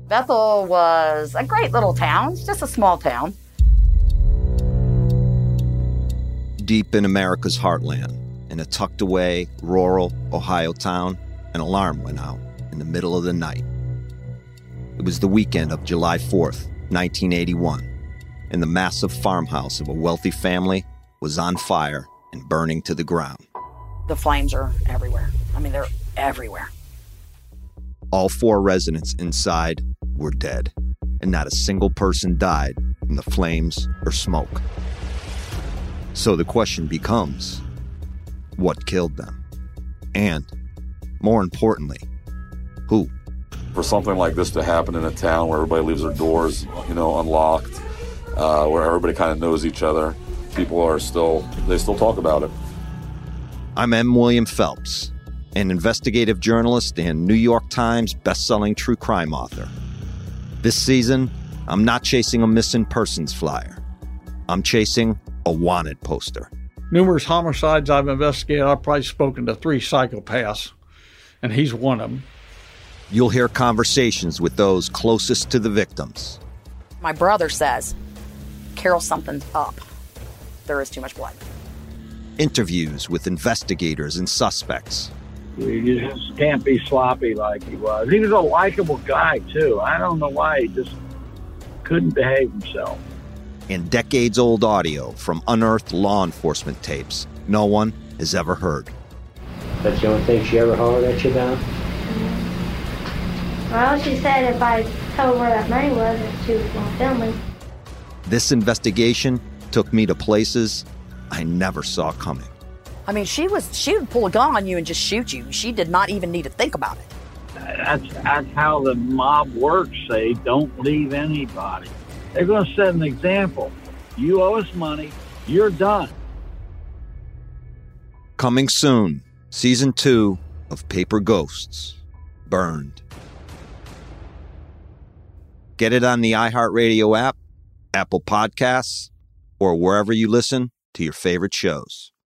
Bethel was a great little town. It's just a small town. Deep in America's heartland, in a tucked-away, rural Ohio town, an alarm went out in the middle of the night. It was the weekend of July 4th, 1981, and the massive farmhouse of a wealthy family was on fire and burning to the ground. The flames are everywhere. I mean, they're everywhere. All 4 residents inside were dead, and not a single person died from the flames or smoke. So the question becomes, what killed them? And, more importantly, who? For something like this to happen in a town where everybody leaves their doors, unlocked, where everybody kind of knows each other, people still talk about it. I'm M. William Phelps, an investigative journalist and New York Times best-selling true crime author. This season, I'm not chasing a missing persons flyer. I'm chasing a wanted poster. Numerous homicides I've investigated, I've probably spoken to 3 psychopaths, and he's one of them. You'll hear conversations with those closest to the victims. My brother says, Carol, something's up. There is too much blood. Interviews with investigators and suspects. You just can't be sloppy like he was. He was a likable guy, too. I don't know why he just couldn't behave himself. And decades-old audio from unearthed law enforcement tapes no one has ever heard. That's the only thing she ever hollered at you about? Well, she said if I told her where that money was, that she was going to film me. This investigation took me to places I never saw coming. I mean, she would pull a gun on you and just shoot you. She did not even need to think about it. That's how the mob works. They don't leave anybody. They're going to set an example. You owe us money. You're done. Coming soon, Season 2 of Paper Ghosts, Burned. Get it on the iHeartRadio app, Apple Podcasts, or wherever you listen to your favorite shows.